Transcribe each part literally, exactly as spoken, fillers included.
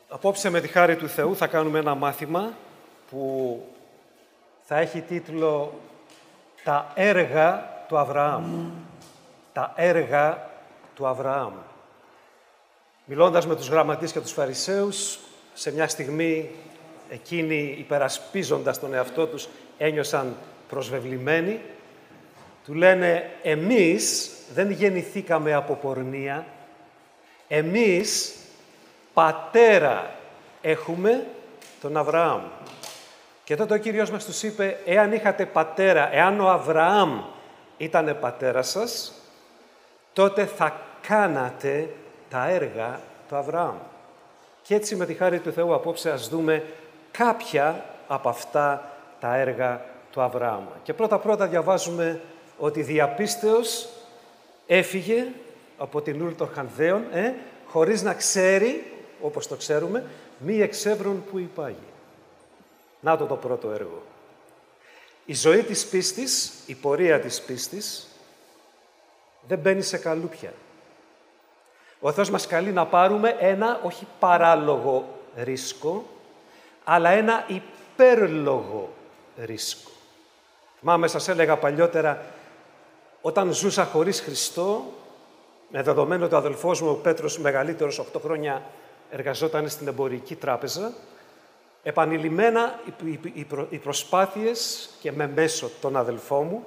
Απόψε με τη χάρη του Θεού θα κάνουμε ένα μάθημα που θα έχει τίτλο «Τα έργα του Αβραάμ». Τα έργα του Αβραάμ. Μιλώντας με τους γραμματείς και τους Φαρισαίους, σε μια στιγμή εκείνοι υπερασπίζοντας τον εαυτό τους ένιωσαν προσβεβλημένοι. Του λένε «Εμείς δεν γεννηθήκαμε από πορνεία, εμείς πατέρα έχουμε τον Αβραάμ». Και τότε ο Κύριος μας τους είπε, εάν είχατε πατέρα, εάν ο Αβραάμ ήτανε πατέρα σας, τότε θα κάνατε τα έργα του Αβραάμ. Και έτσι με τη χάρη του Θεού απόψε ας δούμε κάποια από αυτά τα έργα του Αβραάμ. Και πρώτα-πρώτα διαβάζουμε ότι διαπίστεως έφυγε από την Ούρ των Χαλδαίων, ε, χωρίς να ξέρει, όπως το ξέρουμε, μη εξεύρων που υπάγει. Να το το πρώτο έργο. Η ζωή της πίστης, η πορεία της πίστης, δεν μπαίνει σε καλούπια. Ο Θεός μας καλεί να πάρουμε ένα, όχι παράλογο ρίσκο, αλλά ένα υπέρλογο ρίσκο. Θυμάμαι, σας έλεγα παλιότερα, όταν ζούσα χωρίς Χριστό, με δεδομένο ότι ο αδελφός μου, ο Πέτρος, μεγαλύτερος, οκτώ χρόνια, εργαζόταν στην εμπορική τράπεζα, επανειλημμένα οι προσπάθειες και με μέσο τον αδελφό μου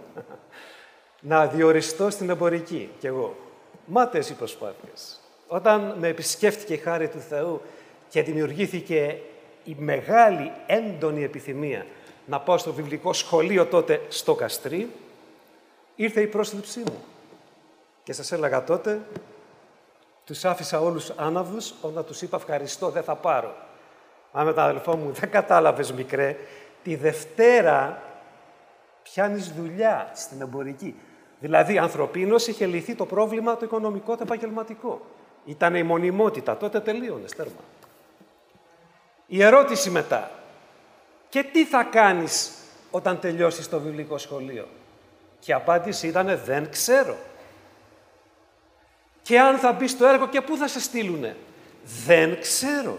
να διοριστώ στην εμπορική κι εγώ. Μάταιες οι προσπάθειες. Όταν με επισκέφτηκε η χάρη του Θεού και δημιουργήθηκε η μεγάλη έντονη επιθυμία να πάω στο βιβλικό σχολείο τότε στο Καστρί, ήρθε η πρόσληψή μου. Και σας έλεγα τότε, τους άφησα όλους άναυδους, όταν τους είπα ευχαριστώ, δεν θα πάρω. Μα με τον αδελφό μου, δεν κατάλαβες μικρέ, τη Δευτέρα πιάνεις δουλειά στην εμπορική. Δηλαδή, ανθρωπίνως είχε λυθεί το πρόβλημα το οικονομικό, το επαγγελματικό. Ήταν η μονιμότητα, τότε τελείωνε, τέρμα. Η ερώτηση μετά, και τι θα κάνεις όταν τελειώσεις το βιβλικό σχολείο? Και η απάντηση ήταν, δεν ξέρω. Και αν θα μπει στο έργο και πού θα σε στείλουνε? Δεν ξέρω.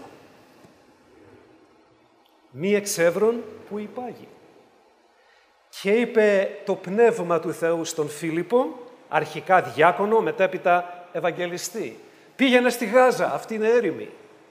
Μη εξεύρων που υπάγει. Και είπε το Πνεύμα του Θεού στον Φίλιππο, αρχικά διάκονο, μετέπειτα Ευαγγελιστή. Πήγαινε στη Γάζα, αυτή είναι έρημη.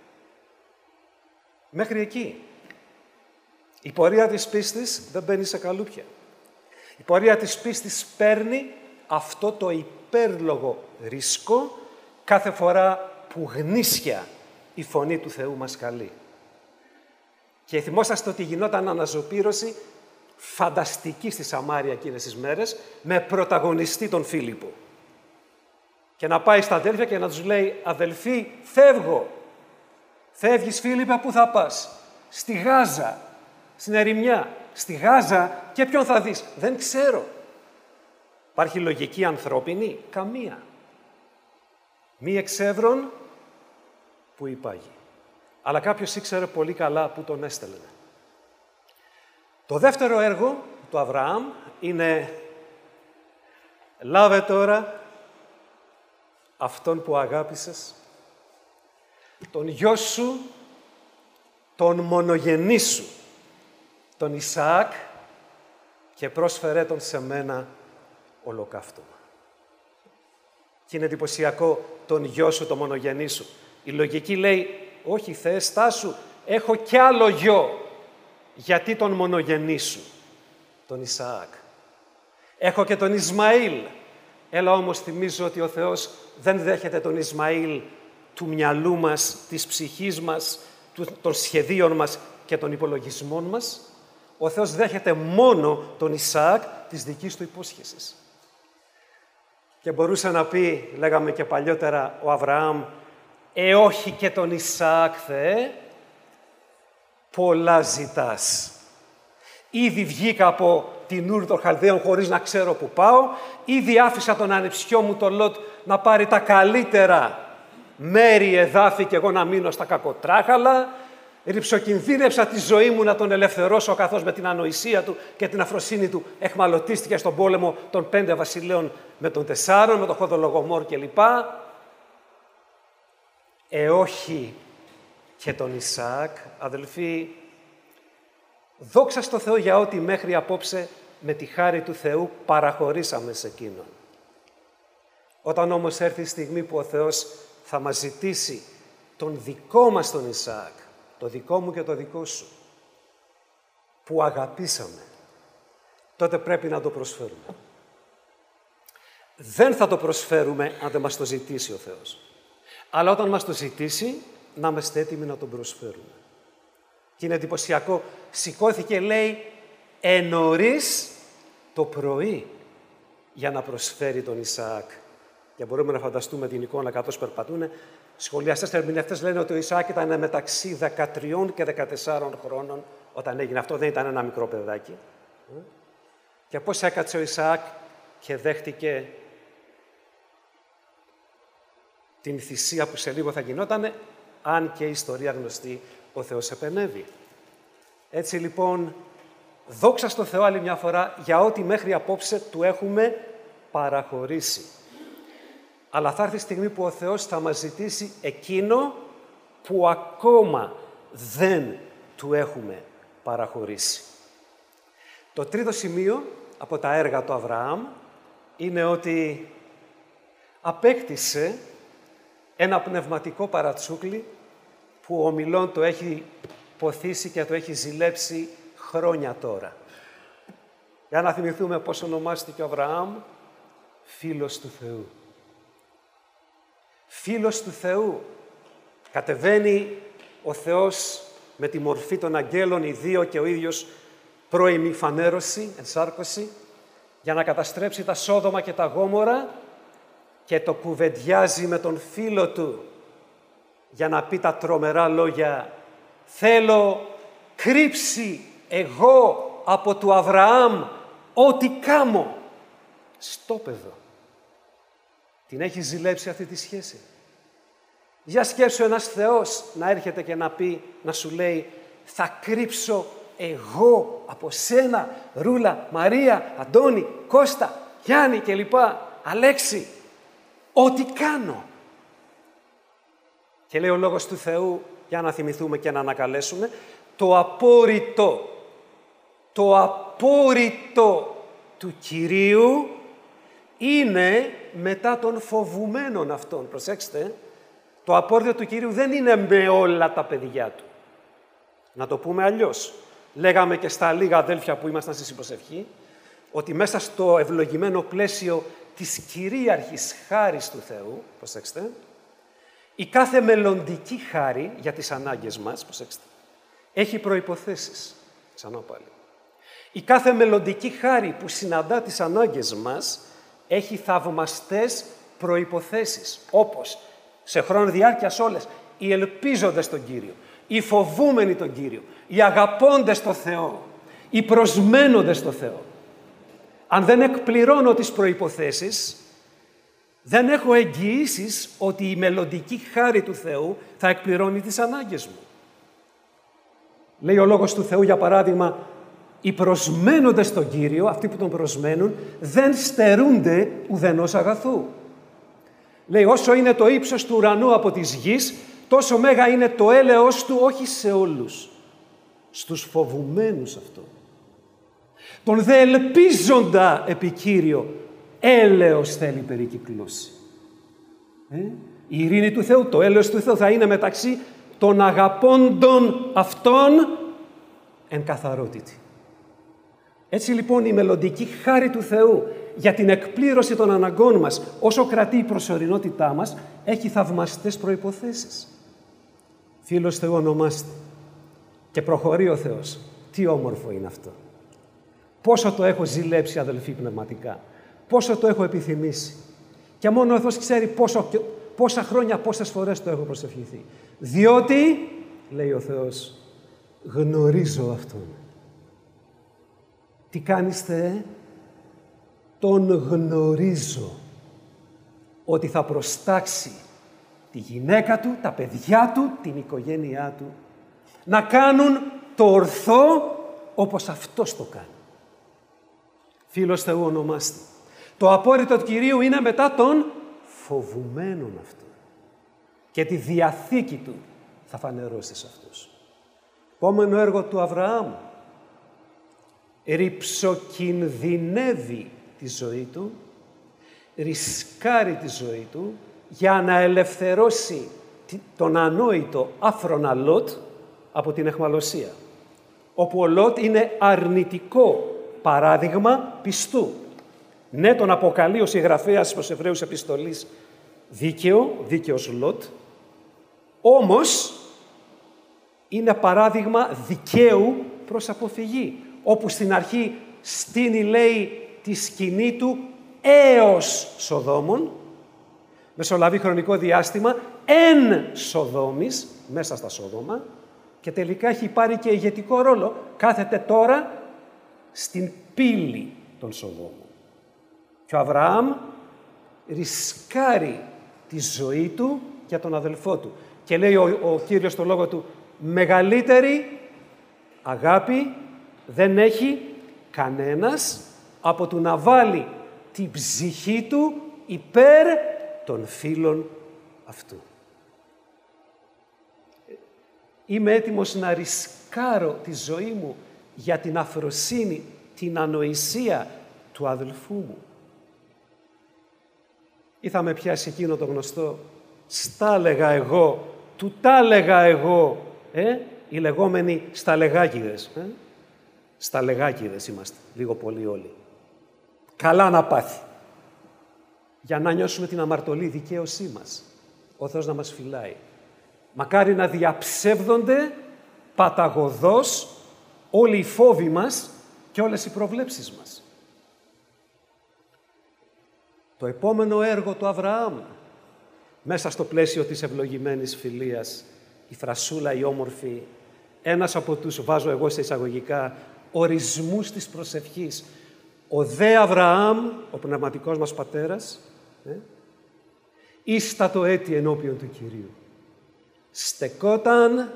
Μέχρι εκεί. Η πορεία της πίστης δεν μπαίνει σε καλούπια. Η πορεία της πίστης παίρνει αυτό το υπέρλογο ρίσκο κάθε φορά που γνήσια η φωνή του Θεού μας καλεί. Και θυμόσαστε ότι γινόταν αναζωπήρωση φανταστική στη Σαμάρια εκείνες τις μέρες, με πρωταγωνιστή τον Φίλιππο. Και να πάει στα αδέλφια και να τους λέει, αδελφοί, φεύγω. Φεύγεις, Φίλιππε, πού θα πας? Στη Γάζα, στην ερημιά. Στη Γάζα και ποιον θα δεις? Δεν ξέρω. Υπάρχει λογική ανθρώπινη? Καμία. Μη εξεύρων που υπάγει. Αλλά κάποιος ήξερε πολύ καλά που τον έστελνε. Το δεύτερο έργο του Αβραάμ είναι «Λάβε τώρα αυτόν που αγάπησες, τον γιο σου, τον μονογενή σου, τον Ισαάκ, και πρόσφερέ τον σε μένα ολοκαύτωμα». Και είναι εντυπωσιακό, τον γιο σου, τον μονογενή σου. Η λογική λέει, όχι Θεέ, στάσου, έχω κι άλλο γιο. Γιατί τον μονογενή σου, τον Ισαάκ? Έχω και τον Ισμαήλ. Έλα όμως, θυμίζω ότι ο Θεός δεν δέχεται τον Ισμαήλ του μυαλού μας, της ψυχής μας, των σχεδίων μας και των υπολογισμών μας. Ο Θεός δέχεται μόνο τον Ισαάκ της δικής του υπόσχεσης. Και μπορούσε να πει, λέγαμε και παλιότερα, ο Αβραάμ, «Ε, όχι και τον Ισαάκ, Θεέ, πολλά ζητάς. Ήδη βγήκα από την Ούρ των Χαλδαίων χωρίς να ξέρω που πάω, ήδη άφησα τον ανεψιό μου τον Λότ να πάρει τα καλύτερα μέρη, εδάφη και εγώ να μείνω στα κακοτράχαλα, ριψοκινδύνευσα τη ζωή μου να τον ελευθερώσω, καθώς με την ανοησία του και την αφροσύνη του εχμαλωτίστηκε στον πόλεμο των πέντε βασιλέων με των τεσσάρων, με τον Χοδολογομόρ κλπ. Ε, όχι και τον Ισαάκ, αδελφοί, δόξα στο Θεό για ό,τι μέχρι απόψε με τη χάρη του Θεού παραχωρήσαμε σε Εκείνον. Όταν όμως έρθει η στιγμή που ο Θεός θα μας ζητήσει τον δικό μας τον Ισαάκ, το δικό μου και το δικό σου, που αγαπήσαμε, τότε πρέπει να το προσφέρουμε. Δεν θα το προσφέρουμε αν δεν μας το ζητήσει ο Θεός. Αλλά όταν μας το ζητήσει, να είμαστε έτοιμοι να τον προσφέρουμε. Και είναι εντυπωσιακό. Σηκώθηκε, λέει, ενωρίς το πρωί για να προσφέρει τον Ισαάκ. Και μπορούμε να φανταστούμε την εικόνα καθώς περπατούν. Σχολιαστές ερμηνευτές λένε ότι ο Ισαάκ ήταν μεταξύ δεκατρία και δεκατεσσάρων χρόνων όταν έγινε αυτό. Δεν ήταν ένα μικρό παιδάκι. Και πώς έκατσε ο Ισαάκ και δέχτηκε την θυσία που σε λίγο θα γινότανε, αν και η ιστορία γνωστή, ο Θεός επενέβη. Έτσι λοιπόν, δόξα στο Θεό άλλη μια φορά για ό,τι μέχρι απόψε του έχουμε παραχωρήσει. Αλλά θα έρθει η στιγμή που ο Θεός θα μας ζητήσει εκείνο που ακόμα δεν του έχουμε παραχωρήσει. Το τρίτο σημείο από τα έργα του Αβραάμ είναι ότι απέκτησε ένα πνευματικό παρατσούκλι που ο Μιλών το έχει ποθήσει και το έχει ζηλέψει χρόνια τώρα. Για να θυμηθούμε πώς ονομάστηκε ο Αβραάμ, φίλος του Θεού. Φίλος του Θεού. Κατεβαίνει ο Θεός με τη μορφή των αγγέλων, οι δύο και ο ίδιος πρώιμη φανέρωση, ενσάρκωση, για να καταστρέψει τα Σόδομα και τα Γόμορα και το κουβεντιάζει με τον φίλο του για να πει τα τρομερά λόγια «Θέλω κρύψει εγώ από του Αβραάμ ό,τι κάμω». Στόπεδο. Την έχει ζηλέψει αυτή τη σχέση. Για σκέψου ένας Θεός να έρχεται και να πει, να σου λέει «Θα κρύψω εγώ από σένα, Ρούλα, Μαρία, Αντώνη, Κώστα, Γιάννη κλπ. Αλέξη, ό,τι κάνω». Και λέει ο Λόγος του Θεού, για να θυμηθούμε και να ανακαλέσουμε, το απόρριτο, το απόρριτο του Κυρίου είναι μετά των φοβουμένων αυτών. Προσέξτε, το απόρριτο του Κυρίου δεν είναι με όλα τα παιδιά του. Να το πούμε αλλιώς. Λέγαμε και στα λίγα αδέλφια που ήμασταν στη συμπροσευχή, ότι μέσα στο ευλογημένο πλαίσιο της κυρίαρχης χάρης του Θεού, προσέξτε, η κάθε μελλοντική χάρη για τις ανάγκες μας, προσέξτε, έχει προϋποθέσεις. Ξανά πάλι. Η κάθε μελλοντική χάρη που συναντά τις ανάγκες μας έχει θαυμαστές προϋποθέσεις, όπως σε χρόνο διάρκειας όλες, οι ελπίζοντες τον Κύριο, οι φοβούμενοι τον Κύριο, οι αγαπώντες τον Θεό, οι προσμένοντες στον Θεό. Αν δεν εκπληρώνω τις προϋποθέσεις, δεν έχω εγγυήσεις ότι η μελλοντική χάρη του Θεού θα εκπληρώνει τις ανάγκες μου. Λέει ο Λόγος του Θεού, για παράδειγμα, οι προσμένοντες τον Κύριο, αυτοί που τον προσμένουν, δεν στερούνται ουδενός αγαθού. Λέει, όσο είναι το ύψος του ουρανού από της γης, τόσο μέγα είναι το έλεος του, όχι σε όλους, στους φοβουμένους αυτό. Τον δε ελπίζοντα επί Κύριο, έλεος θέλει περικυκλώσει. Ε? Η ειρήνη του Θεού, το έλεος του Θεού θα είναι μεταξύ των αγαπώντων αυτών εν καθαρότητη. Έτσι λοιπόν η μελλοντική χάρη του Θεού για την εκπλήρωση των αναγκών μας, όσο κρατεί η προσωρινότητά μας, έχει θαυμαστές προϋποθέσεις. Φίλος Θεού ονομάστε. Και προχωρεί ο Θεός. Τι όμορφο είναι αυτό. Πόσο το έχω ζηλέψει, αδελφοί, πνευματικά. Πόσο το έχω επιθυμήσει. Και μόνο ο Θεός ξέρει πόσο, πόσα χρόνια, πόσες φορές το έχω προσευχηθεί. Διότι, λέει ο Θεός, γνωρίζω Αυτόν. Τι κάνεις, Θεέ? Τον γνωρίζω ότι θα προστάξει τη γυναίκα του, τα παιδιά του, την οικογένειά του, να κάνουν το ορθό όπως Αυτός το κάνει. Φίλος Θεού ονομάστε. Το απόρριτο του Κυρίου είναι μετά των φοβουμένων αυτών. Και τη διαθήκη του θα φανερώσει σε αυτούς. Επόμενο έργο του Αβραάμ. Ριψοκινδυνεύει τη ζωή του, ρισκάρει τη ζωή του για να ελευθερώσει τον ανόητο άφρονα Λότ από την αιχμαλωσία, όπου ο Λότ είναι αρνητικό παράδειγμα πιστού. Ναι, τον αποκαλεί ο συγγραφέας προς Εβραίους επιστολής δίκαιο, δίκαιος Λότ, όμως είναι παράδειγμα δικαίου προς αποφυγή, όπου στην αρχή στείνει, λέει, τη σκηνή του έως Σοδόμων, μεσολαβεί χρονικό διάστημα, εν Σοδόμης, μέσα στα Σόδομα, και τελικά έχει πάρει και ηγετικό ρόλο. Κάθεται τώρα στην πύλη των Σοδόμων. Και ο Αβραάμ ρισκάρει τη ζωή του για τον αδελφό του. Και λέει ο, ο Κύριος στο λόγο του, μεγαλύτερη αγάπη δεν έχει κανένας από του να βάλει την ψυχή του υπέρ των φίλων αυτού. Είμαι έτοιμος να ρισκάρω τη ζωή μου για την αφροσύνη, την ανοησία του αδελφού μου. Ή θα με πιάσει εκείνο το γνωστό, στα λέγα εγώ, του τα λέγα εγώ, ε? οι λεγόμενοι σταλεγάκηδες. Ε? Σταλεγάκηδες είμαστε, λίγο πολύ όλοι. Καλά να πάθει. Για να νιώσουμε την αμαρτωλή δικαίωσή μας. Ο Θεός να μας φυλάει. Μακάρι να διαψεύδονται παταγωδώς όλοι οι φόβοι μας και όλες οι προβλέψεις μας. Το επόμενο έργο του Αβραάμ, μέσα στο πλαίσιο της ευλογημένης φιλίας, η φρασούλα, η όμορφη, ένας από τους, βάζω εγώ σε εισαγωγικά, ορισμούς της προσευχής. Ο δε Αβραάμ, ο πνευματικός μας πατέρας, ε, ίστατο έτη ενώπιον του Κυρίου. Στεκόταν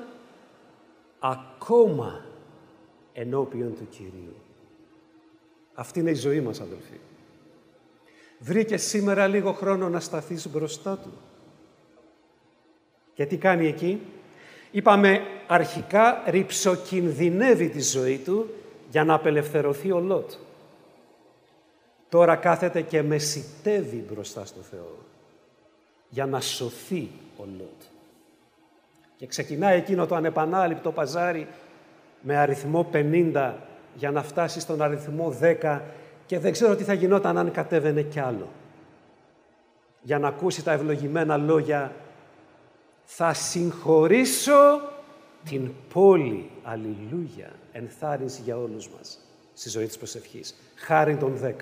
ακόμα ενώπιον του Κυρίου. Αυτή είναι η ζωή μας, αδελφοί. Βρήκε σήμερα λίγο χρόνο να σταθείς μπροστά του. Και τι κάνει εκεί? Είπαμε αρχικά ριψοκινδυνεύει τη ζωή του για να απελευθερωθεί ο Λότ. Τώρα κάθεται και μεσιτεύει μπροστά στο Θεό για να σωθεί ο Λότ. Και ξεκινάει εκείνο το ανεπανάληπτο παζάρι με αριθμό πενήντα για να φτάσει στον αριθμό δέκα και δεν ξέρω τι θα γινόταν αν κατέβαινε κι άλλο. Για να ακούσει τα ευλογημένα λόγια «Θα συγχωρήσω την πόλη». Αλληλούια. Ενθάρρυνση για όλους μας στη ζωή της προσευχής. Χάριν των δέκα.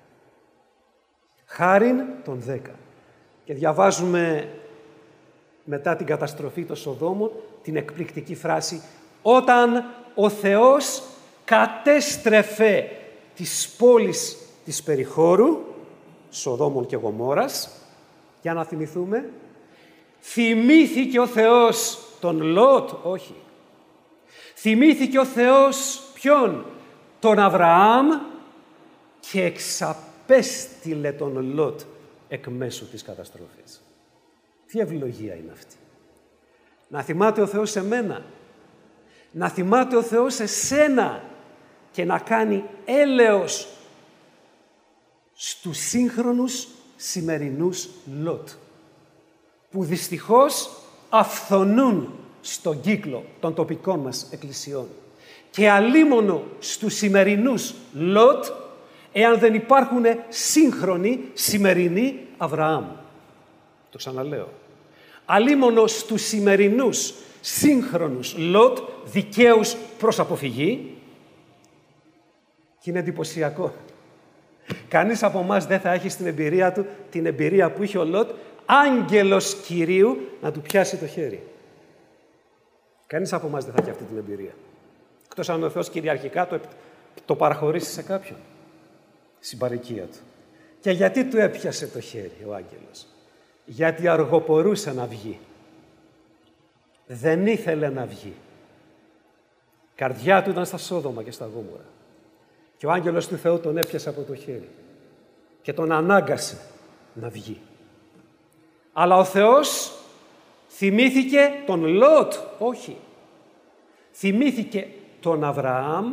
Χάριν των δέκα. Και διαβάζουμε μετά την καταστροφή των Σοδόμων την εκπληκτική φράση «Όταν ο Θεός κατέστρεφε τις πόλεις της περιχώρου, Σοδόμων και Γομόρας», για να θυμηθούμε, θυμήθηκε ο Θεός τον Λότ, όχι. Θυμήθηκε ο Θεός ποιον? Τον Αβραάμ και εξαπέστειλε τον Λότ εκ μέσου της καταστροφής. Τι ευλογία είναι αυτή. Να θυμάται ο Θεός σε μένα, να θυμάται ο Θεός σε σένα και να κάνει έλεος στους σύγχρονους σημερινούς Λότ, που δυστυχώς αυθονούν στον κύκλο των τοπικών μας εκκλησιών. Και αλίμονο στους σημερινούς Λότ, εάν δεν υπάρχουν σύγχρονοι, σημερινοί Αβραάμ. Το ξαναλέω. Αλίμονο στους σημερινούς, σύγχρονους Λότ, δικαίους προς αποφυγή. Και είναι εντυπωσιακό. Κανείς από εμάς δεν θα έχει στην εμπειρία του την εμπειρία που είχε ο Λότ, άγγελος Κυρίου να του πιάσει το χέρι. Κανείς από εμάς δεν θα έχει αυτή την εμπειρία. Εκτός αν ο Θεός κυριαρχικά το, το παραχωρήσει σε κάποιον. Στην παροικία του. Και γιατί του έπιασε το χέρι ο άγγελος? Γιατί αργοπορούσε να βγει. Δεν ήθελε να βγει. Η καρδιά του ήταν στα Σόδομα και στα Γόμορα. Και ο άγγελος του Θεού τον έπιασε από το χέρι και τον ανάγκασε να βγει. Αλλά ο Θεός Θυμήθηκε τον Λότ, όχι. Θυμήθηκε τον Αβραάμ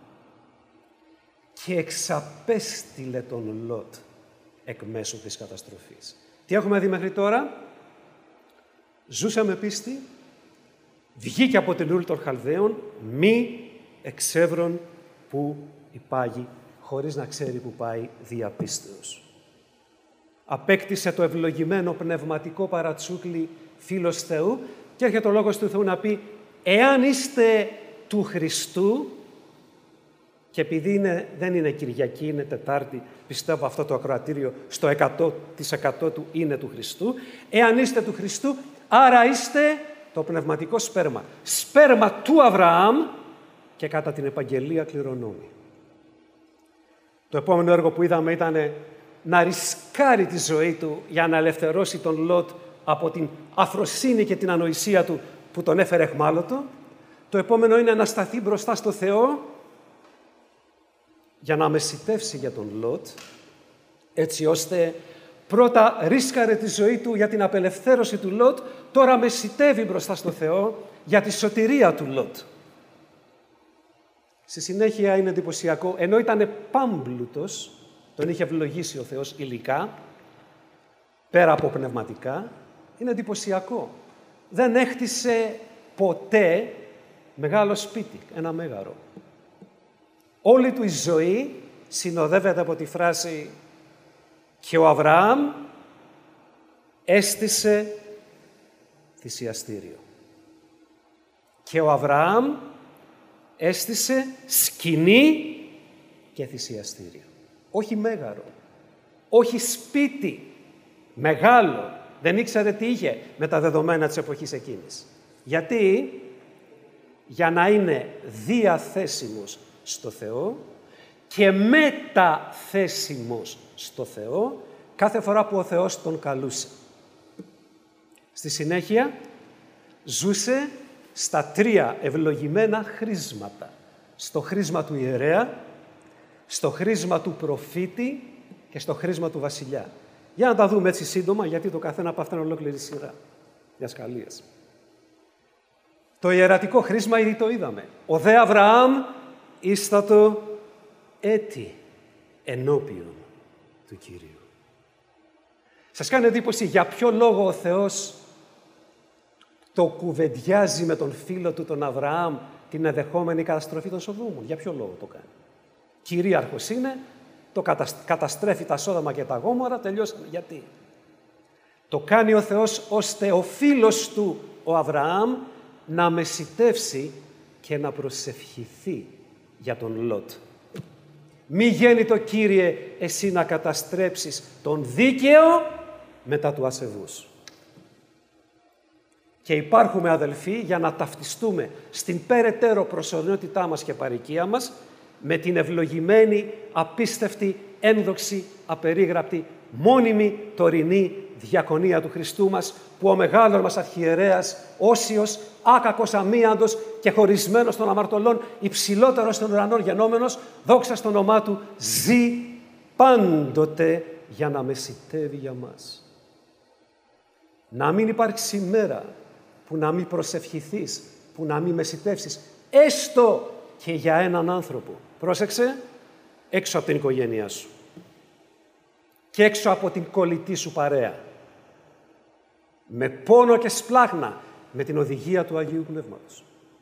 και εξαπέστειλε τον Λότ εκ μέσω της καταστροφής. Τι έχουμε δει μέχρι τώρα? Ζούσε με πίστη, βγήκε από την Ουρ των Χαλδαίων, μη εξεύρων που υπάγει, χωρίς να ξέρει που πάει διαπίστεως. Απέκτησε το ευλογημένο πνευματικό παρατσούκλι φίλος Θεού και έρχεται ο Λόγος του Θεού να πει εάν είστε του Χριστού, και επειδή είναι, δεν είναι Κυριακή, είναι Τετάρτη, πιστεύω αυτό το ακροατήριο στο εκατό τοις εκατό του είναι του Χριστού, εάν είστε του Χριστού, άρα είστε το πνευματικό σπέρμα. Σπέρμα του Αβραάμ και κατά την επαγγελία κληρονόμη. Το επόμενο έργο που είδαμε ήταν να ρισκάρει τη ζωή του για να ελευθερώσει τον Λότ από την αφροσύνη και την ανοησία του που τον έφερε αιχμάλωτο. Το επόμενο είναι να σταθεί μπροστά στο Θεό για να μεσιτεύσει για τον Λότ, έτσι ώστε πρώτα ρίσκαρε τη ζωή του για την απελευθέρωση του Λότ, τώρα μεσιτεύει μπροστά στο Θεό για τη σωτηρία του Λότ. Στη συνέχεια είναι εντυπωσιακό, ενώ ήταν πάμπλουτος, τον είχε ευλογήσει ο Θεός υλικά, πέρα από πνευματικά, είναι εντυπωσιακό. Δεν έχτισε ποτέ μεγάλο σπίτι, ένα μέγαρο. Όλη του η ζωή συνοδεύεται από τη φράση «Και ο Αβραάμ έστησε θυσιαστήριο». Και ο Αβραάμ έστησε σκηνή και θυσιαστήριο. Όχι μέγαρο, όχι σπίτι, μεγάλο. Δεν ήξερε τι είχε με τα δεδομένα της εποχής εκείνης. Γιατί? Για να είναι διαθέσιμος στο Θεό και μεταθέσιμος στο Θεό κάθε φορά που ο Θεός τον καλούσε. Στη συνέχεια ζούσε στα τρία ευλογημένα χρίσματα. Στο χρίσμα του ιερέα, στο χρίσμα του προφήτη και στο χρίσμα του βασιλιά. Για να τα δούμε έτσι σύντομα, γιατί το καθένα από αυτά είναι ολόκληρη σειρά διασκαλίες. Το ιερατικό χρίσμα ήδη το είδαμε. Ο δε Αβραάμ ίστατο έτη ενώπιον του Κυρίου. Σας κάνει εντύπωση για ποιο λόγο ο Θεός το κουβεντιάζει με τον φίλο του τον Αβραάμ την ενδεχόμενη καταστροφή των Σοδόμων? Για ποιο λόγο το κάνει? Κυρίαρχος είναι, το καταστρέφει τα Σόδομα και τα Γόμορα, τελειώσαμε. Γιατί? Το κάνει ο Θεός ώστε ο φίλος του, ο Αβραάμ, να μεσιτεύσει και να προσευχηθεί για τον Λότ. Μη γέννητο, Κύριε, εσύ να καταστρέψεις τον δίκαιο μετά του ασεβούς. Και υπάρχουμε, αδελφοί, για να ταυτιστούμε στην περαιτέρω προσωρινότητά μας και παροικία μας με την ευλογημένη, απίστευτη, ένδοξη, απερίγραπτη, μόνιμη, τωρινή διακονία του Χριστού μας, που ο μεγάλος μας αρχιερέας, όσιος, άκακος, αμίαντος και χωρισμένος των αμαρτωλών, υψηλότερος των ουρανών γενόμενος, δόξα στο όνομά του, ζει πάντοτε για να μεσιτεύει για μας. Να μην υπάρξει μέρα που να μην προσευχηθείς, που να μην μεσιτεύσεις, έστω και για έναν άνθρωπο. Πρόσεξε, έξω από την οικογένειά σου και έξω από την κολλητή σου παρέα. Με πόνο και σπλάχνα, με την οδηγία του Αγίου Πνεύματος.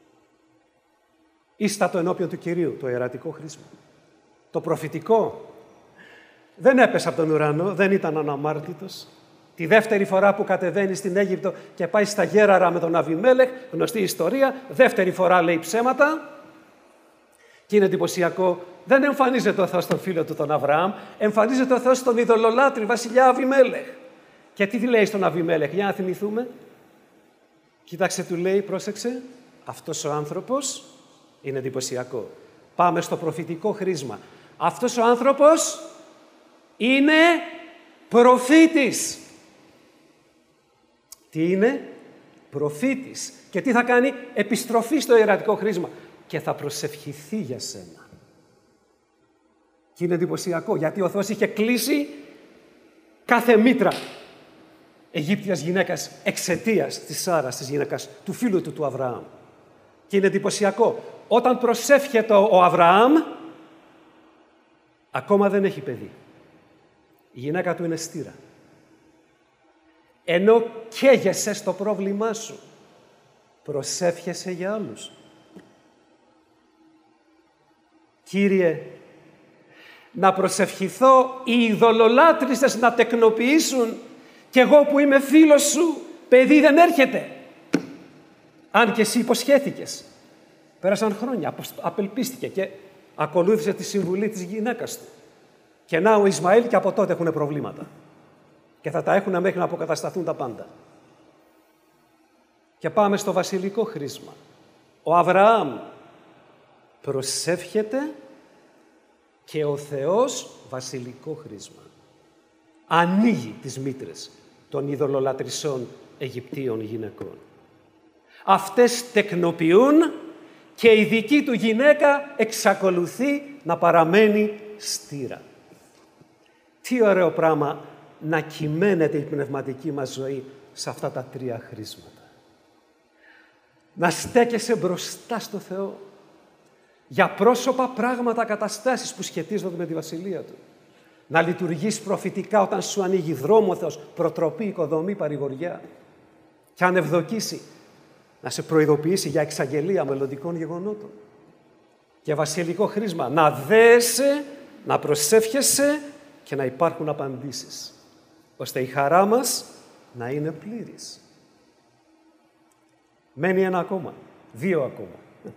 Ίστατο ενώπιον του Κυρίου, το ιερατικό χρήσμα. Το προφητικό δεν έπεσε από τον ουρανό, δεν ήταν αναμάρτητος. Τη δεύτερη φορά που κατεβαίνει στην Αίγυπτο και πάει στα Γέραρα με τον Αβιμέλεχ, γνωστή ιστορία, δεύτερη φορά λέει ψέματα. Και είναι εντυπωσιακό, δεν εμφανίζεται ο Θεός στον φίλο του τον Αβραάμ, εμφανίζεται ο Θεός στον ειδωλολάτρη βασιλιά Αβιμέλεχ. Και τι λέει στον Αβιμέλεχ, για να θυμηθούμε. Κοίταξε, του λέει, πρόσεξε, αυτός ο άνθρωπος είναι εντυπωσιακό. Πάμε στο προφητικό χρήσμα. Αυτός ο άνθρωπος είναι προφήτης. Τι είναι? Προφήτης. Και τι θα κάνει? Επιστροφή στο ιερατικό χρήσμα. Και θα προσευχηθεί για σένα. Και είναι εντυπωσιακό, γιατί ο Θεός είχε κλείσει κάθε μήτρα. Αιγύπτιας γυναίκας εξαιτίας της Σάρας, της γυναίκας του φίλου του του Αβραάμ. Και είναι εντυπωσιακό. Όταν προσεύχεται ο Αβραάμ, ακόμα δεν έχει παιδί. Η γυναίκα του είναι στήρα. Ενώ καίγεσαι στο πρόβλημά σου, προσεύχεσαι για άλλους. Κύριε, να προσευχηθώ οι ειδωλολάτρισσες να τεκνοποιήσουν κι εγώ που είμαι φίλος σου, παιδί δεν έρχεται. Αν και εσύ υποσχέθηκες. Πέρασαν χρόνια, απελπίστηκε και ακολούθησε τη συμβουλή της γυναίκας του. Και να ο Ισμαήλ και από τότε έχουν προβλήματα. Και θα τα έχουν μέχρι να αποκατασταθούν τα πάντα. Και πάμε στο βασιλικό χρήσμα. Ο Αβραάμ προσεύχεται και ο Θεός βασιλικό χρήσμα. Ανοίγει τις μήτρες των ειδωλολατρισσών Αιγυπτίων γυναικών. Αυτές τεκνοποιούν και η δική του γυναίκα εξακολουθεί να παραμένει στήρα. Τι ωραίο πράγμα να κυμαίνεται η πνευματική μας ζωή σε αυτά τα τρία χρήσματα. Να στέκεσαι μπροστά στο Θεό για πρόσωπα, πράγματα, καταστάσεις που σχετίζονται με τη Βασιλεία Του. Να λειτουργείς προφητικά όταν σου ανοίγει δρόμο ο Θεός, προτροπή, οικοδομή, παρηγοριά. Και αν ευδοκίσει, να σε προειδοποιήσει για εξαγγελία μελλοντικών γεγονότων. Και βασιλικό χρήσμα, να δέεσαι, να προσεύχεσαι και να υπάρχουν απαντήσεις, ώστε η χαρά μας να είναι πλήρης. Μένει ένα ακόμα, δύο ακόμα.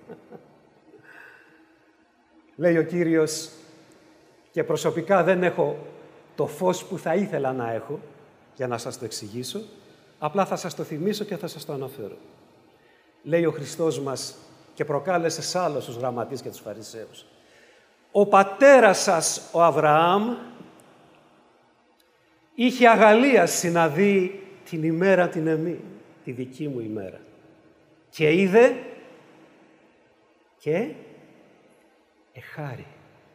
Λέει ο Κύριος, και προσωπικά δεν έχω το φως που θα ήθελα να έχω, για να σας το εξηγήσω, απλά θα σας το θυμίσω και θα σας το αναφέρω. Λέει ο Χριστός μας και προκάλεσε σ' άλλους τους γραμματείς και τους Φαρισαίους. Ο πατέρας σας, ο Αβραάμ, είχε αγαλίαση να δει την ημέρα την εμή, τη δική μου ημέρα. Και είδε και εχάρη.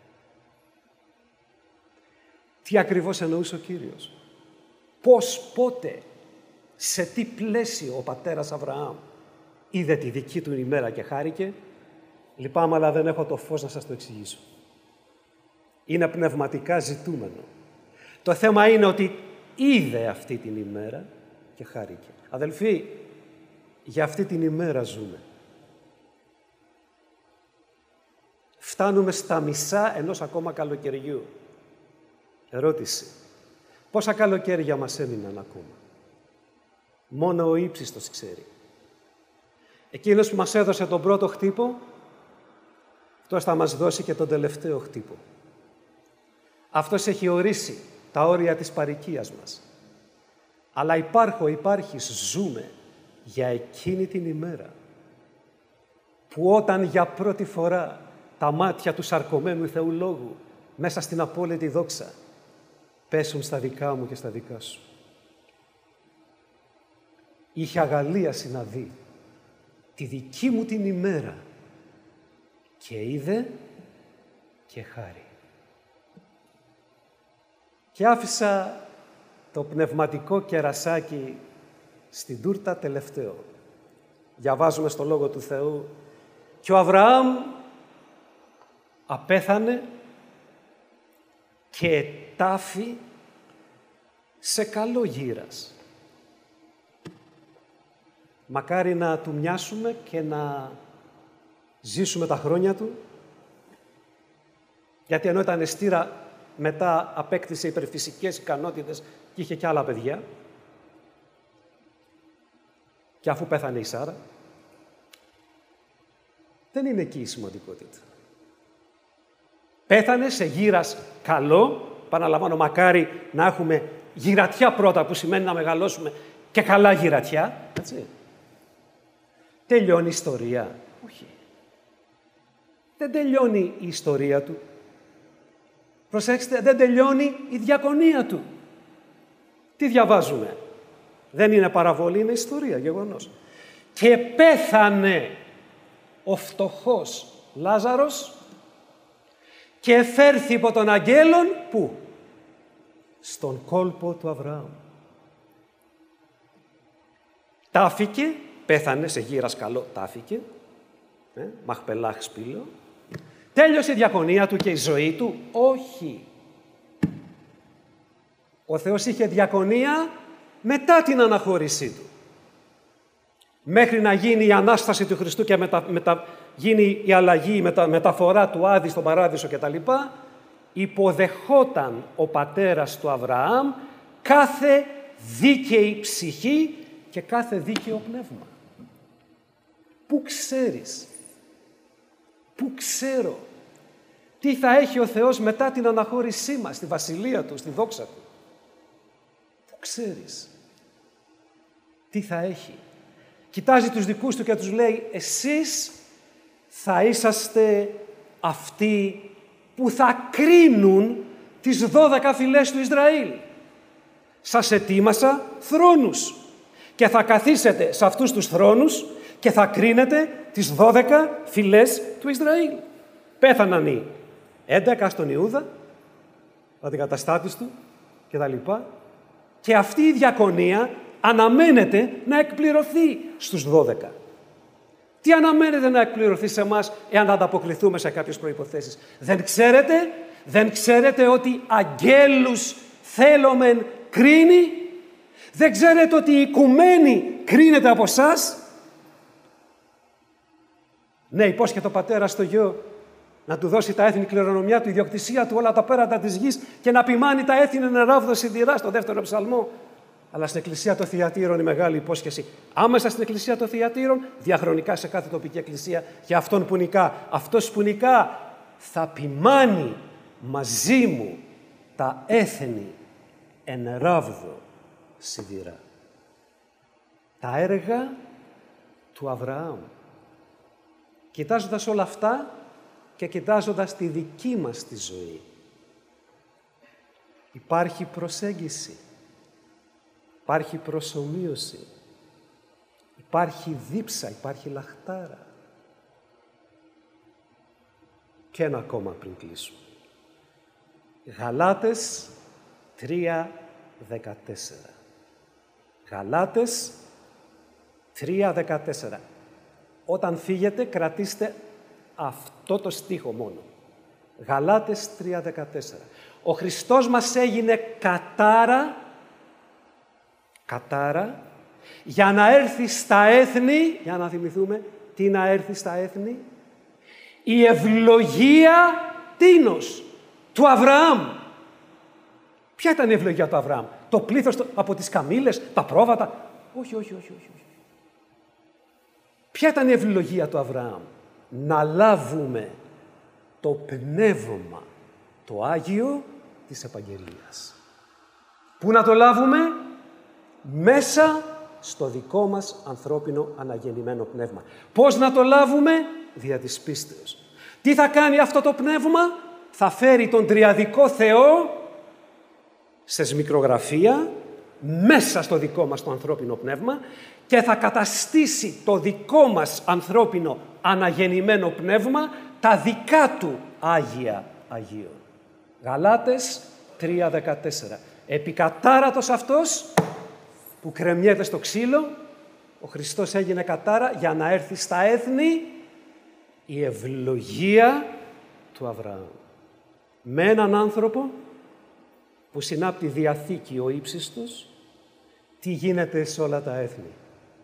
Τι ακριβώς εννοούσε ο Κύριος? Πώς, πότε, σε τι πλαίσιο ο πατέρας Αβραάμ είδε τη δική του ημέρα και χάρηκε? Λυπάμαι, αλλά δεν έχω το φως να σας το εξηγήσω. Είναι πνευματικά ζητούμενο. Το θέμα είναι ότι είδε αυτή την ημέρα και χάρηκε. Αδελφοί, για αυτή την ημέρα ζούμε. Φτάνουμε στα μισά ενός ακόμα καλοκαιριού. Ερώτηση. Πόσα καλοκαίρια μας έμειναν ακόμα? Μόνο ο ύψιστος ξέρει. Εκείνος που μας έδωσε τον πρώτο χτύπο, αυτός θα μας δώσει και τον τελευταίο χτύπο. Αυτός έχει ορίσει τα όρια της παροικίας μας. Αλλά υπάρχω, υπάρχεις, ζούμε για εκείνη την ημέρα που όταν για πρώτη φορά τα μάτια του σαρκωμένου Θεού Λόγου μέσα στην απόλυτη δόξα πέσουν στα δικά μου και στα δικά σου. Είχε αγαλίαση να δει τη δική μου την ημέρα και είδε και χάρη. Και άφησα το πνευματικό κερασάκι στην τούρτα τελευταίο. Διαβάζουμε στο Λόγο του Θεού και ο Αβραάμ απέθανε και ετάφη σε καλό γύρας. Μακάρι να του μοιάσουμε και να ζήσουμε τα χρόνια του, γιατί ενώ ήταν στήρα, μετά απέκτησε υπερφυσικές ικανότητες και είχε και άλλα παιδιά. Και αφού πέθανε η Σάρα, δεν είναι εκεί η σημαντικότητα. Πέθανε σε γύρας καλό, επαναλαμβάνω, μακάρι να έχουμε γυρατιά πρώτα, που σημαίνει να μεγαλώσουμε και καλά γυρατιά, έτσι. Τελειώνει η ιστορία? Όχι. Δεν τελειώνει η ιστορία του. Προσέξτε, δεν τελειώνει η διακονία του. Τι διαβάζουμε? Δεν είναι παραβολή, είναι ιστορία, γεγονός. Και πέθανε ο φτωχός Λάζαρος και εφέρθη υπό των αγγέλων, πού? Στον κόλπο του Αβραάμ. τάφηκε, πέθανε σε γύρα σκαλό, τάφηκε, ε, Μαχπελάχ σπήλαιο. Τέλειωσε η διακονία του και η ζωή του? Όχι. Ο Θεός είχε διακονία μετά την αναχώρησή του. Μέχρι να γίνει η Ανάσταση του Χριστού και μετα, μετα, γίνει η αλλαγή, η μετα, μεταφορά του Άδη στον Παράδεισο κτλ. Υποδεχόταν ο πατέρας του Αβραάμ κάθε δίκαιη ψυχή και κάθε δίκαιο πνεύμα. Πού ξέρεις, πού ξέρω τι θα έχει ο Θεός μετά την αναχώρησή μας, στη βασιλεία Του, στη δόξα Του. Πού ξέρεις τι θα έχει. Κοιτάζει τους δικούς Του και τους λέει, εσείς θα είσαστε αυτοί που θα κρίνουν τις δώδεκα φυλές του Ισραήλ. Σας ετοίμασα θρόνους και θα καθίσετε σε αυτούς τους θρόνους και θα κρίνετε τις δώδεκα φυλές του Ισραήλ. Πέθαναν οι έντεκα στον Ιούδα, ο αντικαταστάτης του και τα λοιπά. Και αυτή η διακονία αναμένεται να εκπληρωθεί στους δώδεκα. Τι αναμένεται να εκπληρωθεί σε εμάς εάν ανταποκριθούμε σε κάποιες προϋποθέσεις? Δεν ξέρετε, δεν ξέρετε ότι αγγέλους θέλομεν κρίνει? Δεν ξέρετε ότι η οικουμένη κρίνεται από εσάς? Ναι, υπόσχεται ο πατέρας στο γιο να του δώσει τα έθνη κληρονομιά του, ιδιοκτησία του, όλα τα πέρατα της γης και να ποιμάνει τα έθνη νεράβδο σιδηρά στο δεύτερο ψαλμό. Αλλά στην Εκκλησία των Θειατήρων η μεγάλη υπόσχεση, άμεσα στην Εκκλησία των Θειατήρων, διαχρονικά σε κάθε τοπική εκκλησία, για αυτόν που νικά. Αυτός που νικά θα ποιμάνει μαζί μου τα έθνη εν ράβδο σιδηρά. Τα έργα του Αβραάμ. Κοιτάζοντας όλα αυτά και κοιτάζοντας τη δική μας τη ζωή, υπάρχει προσέγγιση, υπάρχει προσομοίωση, υπάρχει δίψα, υπάρχει λαχτάρα. Και ένα ακόμα πριν κλείσουμε. Γαλάτες τρία δεκατέσσερα. Γαλάτες τρία δεκατέσσερα. Όταν φύγετε, κρατήστε αυτό το στίχο μόνο. Γαλάτες τρία δεκατέσσερα. Ο Χριστός μας έγινε κατάρα, κατάρα, για να έρθει στα έθνη, για να θυμηθούμε, τι να έρθει στα έθνη, η ευλογία τίνος του Αβραάμ. Ποια ήταν η ευλογία του Αβραάμ? Το πλήθος από τις καμήλες, τα πρόβατα? Όχι, όχι, όχι, όχι. Ποια ήταν η ευλογία του Αβραάμ? Να λάβουμε το πνεύμα, το Άγιο της Επαγγελίας. Πού να το λάβουμε? Μέσα στο δικό μας ανθρώπινο αναγεννημένο πνεύμα. Πώς να το λάβουμε? Δια της πίστεως. Τι θα κάνει αυτό το πνεύμα? Θα φέρει τον τριαδικό Θεό σε μικρογραφία μέσα στο δικό μας το ανθρώπινο πνεύμα και θα καταστήσει το δικό μας ανθρώπινο αναγεννημένο πνεύμα τα δικά του Άγια Αγίων. Γαλάτες τρία δεκατέσσερα. Επικατάρατος αυτός που κρεμιέται στο ξύλο, ο Χριστός έγινε κατάρα για να έρθει στα έθνη η ευλογία του Αβραάμ. Με έναν άνθρωπο που συνάπτει διαθήκη ο ύψιστος, τι γίνεται σε όλα τα έθνη?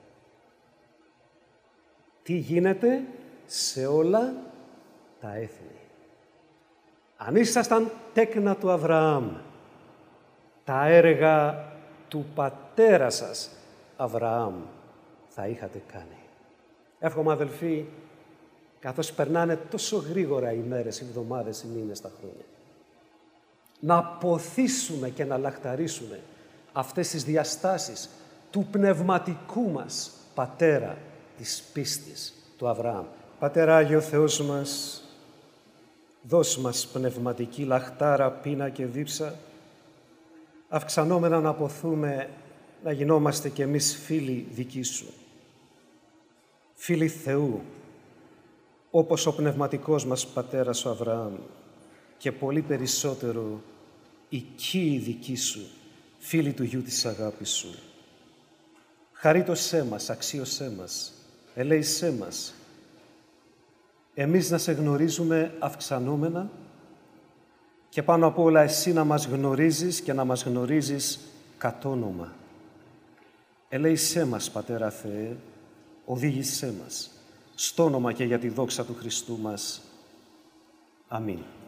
Τι γίνεται σε όλα τα έθνη? Αν ήσασταν τέκνα του Αβραάμ, τα έργα του πατέρα σας Αβραάμ θα είχατε κάνει. Εύχομαι, αδελφοί, καθώς περνάνε τόσο γρήγορα οι μέρες, οι εβδομάδες, οι μήνες, τα χρόνια, να ποθήσουμε και να λαχταρίσουμε αυτές τις διαστάσεις του πνευματικού μας πατέρα της πίστης, του Αβραάμ. Πατέρα Άγιο Θεός μας, δώσ' μας πνευματική λαχτάρα, πείνα και δίψα, αυξανόμενα να ποθούμε να γινόμαστε κι εμείς φίλοι δικοί Σου. Φίλοι Θεού, όπως ο πνευματικός μας πατέρας ο Αβραάμ και πολύ περισσότερο οικοί δικοί Σου, φίλοι του γιου της αγάπης Σου. Χαρίτωσέ μας, αξίωσέ μας, ελέησέ μας. Εμείς να σε γνωρίζουμε αυξανόμενα και πάνω απ' όλα εσύ να μας γνωρίζεις και να μας γνωρίζεις κατ' όνομα. Ελέησέ μας, Πατέρα Θεέ, οδήγησέ μας, στο όνομα και για τη δόξα του Χριστού μας. Αμήν.